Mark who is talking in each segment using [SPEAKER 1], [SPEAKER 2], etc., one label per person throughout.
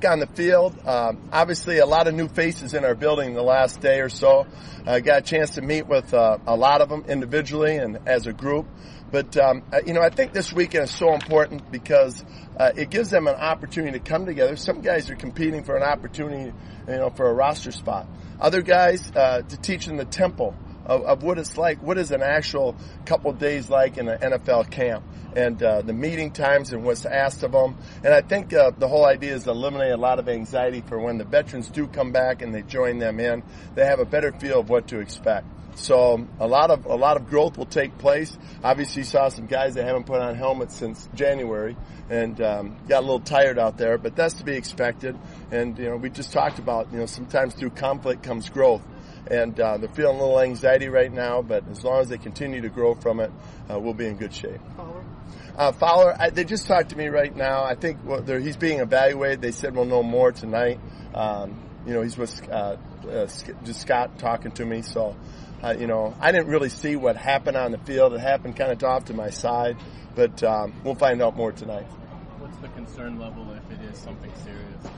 [SPEAKER 1] back on the field. Obviously, a lot of new faces in our building the last day or so. Got a chance to meet with a lot of them individually and as a group. But, I think this weekend is so important because it gives them an opportunity to come together. Some guys are competing for an opportunity, for a roster spot. Other guys to teach them the tempo of what it's like, what is an actual couple days like in an NFL camp, and the meeting times and what's asked of them. And I think the whole idea is to eliminate a lot of anxiety for when the veterans do come back and they join them in. They have a better feel of what to expect. So a lot of growth will take place. Obviously, you saw some guys that haven't put on helmets since January and got a little tired out there, but that's to be expected. And we just talked about sometimes through conflict comes growth. And they're feeling a little anxiety right now, but as long as they continue to grow from it, we'll be in good shape. Fowler, they just talked to me right now. I think he's being evaluated. They said we'll know more tonight. He's with just Scott talking to me. So, I didn't really see what happened on the field. It happened kind of off to my side, but we'll find out more tonight.
[SPEAKER 2] What's the concern level if it is something serious?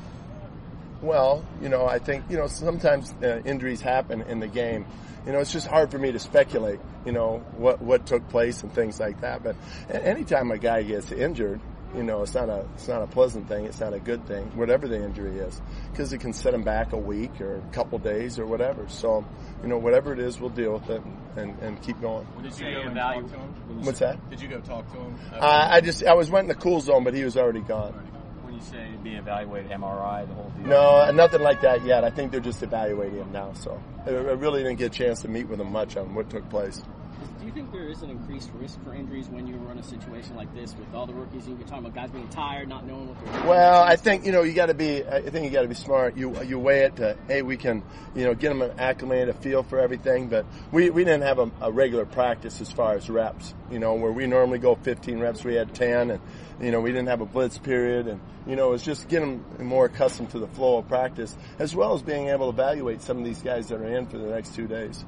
[SPEAKER 1] Well, I think, sometimes injuries happen in the game. It's just hard for me to speculate, what took place and things like that. But anytime a guy gets injured, it's not a pleasant thing. It's not a good thing, whatever the injury is, because it can set him back a week or a couple days or whatever. So, whatever it is, we'll deal with it and keep going.
[SPEAKER 2] Did you go and talk to him?
[SPEAKER 1] What's that?
[SPEAKER 2] Did you go talk to him?
[SPEAKER 1] I went in the cool zone, but he was already gone.
[SPEAKER 3] You say being evaluated, MRI, the whole deal?
[SPEAKER 1] No, nothing like that yet. I think they're just evaluating him now. So I really didn't get a chance to meet with him much on what took place.
[SPEAKER 4] Do you think there is an increased risk for injuries when you run a situation like this with all the rookies? You're talking about guys being tired, not knowing what they're doing.
[SPEAKER 1] Well, I think you got to be. I think you got to be smart. You weigh it to, hey, we can get them an acclimated, a feel for everything. But we didn't have a regular practice as far as reps. Where we normally go 15 reps, we had 10, and we didn't have a blitz period, and it's just getting them more accustomed to the flow of practice, as well as being able to evaluate some of these guys that are in for the next 2 days.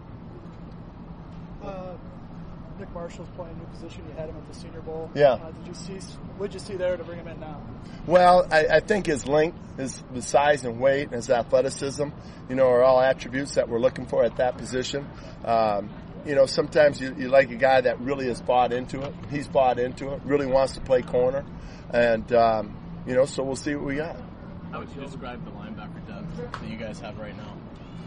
[SPEAKER 5] Nick Marshall's playing a new position. You had him at the Senior Bowl.
[SPEAKER 1] Yeah.
[SPEAKER 5] What did you see there to bring him in now?
[SPEAKER 1] Well, I think his length, his size and weight, and his athleticism, are all attributes that we're looking for at that position. Sometimes you like a guy that really is bought into it. He's bought into it, really wants to play corner. And, so we'll see what we got.
[SPEAKER 2] How would you describe the linebacker depth that you guys have right now?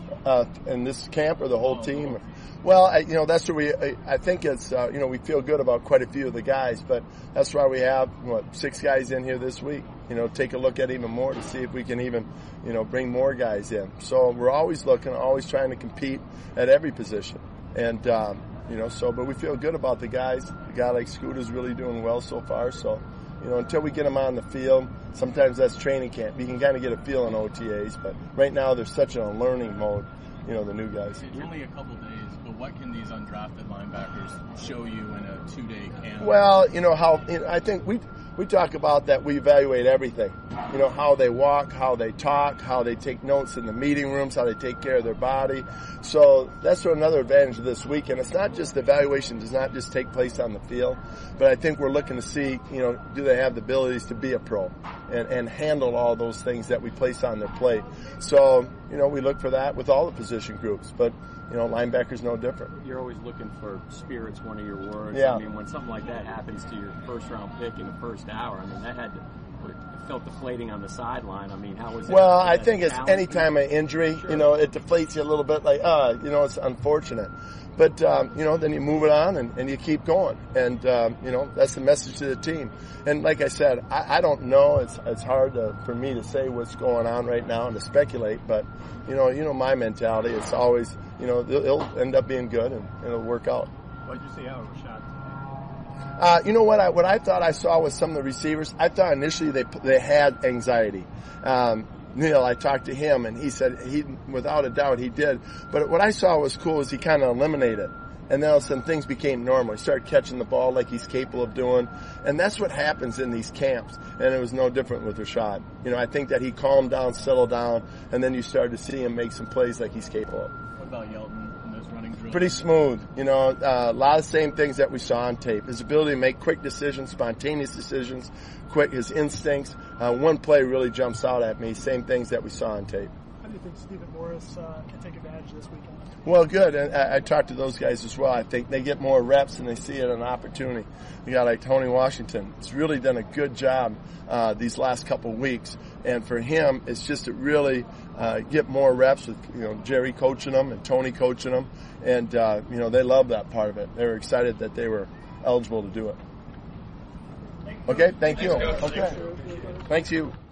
[SPEAKER 1] In this camp or the whole team? Well, that's where I think it's, we feel good about quite a few of the guys, but that's why we have, 6 guys in here this week. Take a look at even more to see if we can even, bring more guys in. So we're always looking, always trying to compete at every position. And, but we feel good about the guys. A guy like Scooter's really doing well so far. So, until we get them on the field, sometimes that's training camp. You can kind of get a feel in OTAs, but right now they're such in a learning mode, the new guys.
[SPEAKER 2] It's only a couple days, but what can these undrafted linebackers show you in a 2-day camp?
[SPEAKER 1] Well, I think we talk about that. We evaluate everything. How they walk, how they talk, how they take notes in the meeting rooms, how they take care of their body. So that's another advantage of this weekend. It's not just evaluation does not just take place on the field, but I think we're looking to see, do they have the abilities to be a pro and handle all those things that we place on their plate. So, we look for that with all the position groups, but linebackers no different.
[SPEAKER 3] You're always looking for spirit's one of your words.
[SPEAKER 1] Yeah.
[SPEAKER 3] I mean, when something like that happens to your first-round pick in the first hour, it felt deflating on the sideline. I mean, how was it?
[SPEAKER 1] Well, I think it's any time of injury, sure. It deflates you a little bit like, it's unfortunate. But, then you move it on and you keep going. And, that's the message to the team. And like I said, I don't know. It's hard for me to say what's going on right now and to speculate. But, my mentality is always, it'll end up being good and it'll work out.
[SPEAKER 2] What did you see out of Rashad?
[SPEAKER 1] What I thought I saw with some of the receivers, I thought initially they had anxiety. I talked to him and he said without a doubt he did. But what I saw was cool is he kind of eliminated. And then all of a sudden things became normal. He started catching the ball like he's capable of doing. And that's what happens in these camps. And it was no different with Rashad. I think that he calmed down, settled down, and then you started to see him make some plays like he's capable of.
[SPEAKER 2] What about Yelton and those running during drills?
[SPEAKER 1] Pretty smooth. You know, a lot of the same things that we saw on tape. His ability to make quick decisions, spontaneous decisions, quick, his instincts. One play really jumps out at me. Same things that we saw on tape.
[SPEAKER 5] How do you think Stephen Morris can take advantage this weekend?
[SPEAKER 1] Well, good. And I talked to those guys as well. I think they get more reps and they see it as an opportunity. A guy like Tony Washington has really done a good job these last couple weeks. And for him, it's just to really get more reps with, you know, Jerry coaching them and Tony coaching them. And, you know, they love that part of it. They were excited that they were eligible to do it. Okay, thank you. Okay. Thanks you.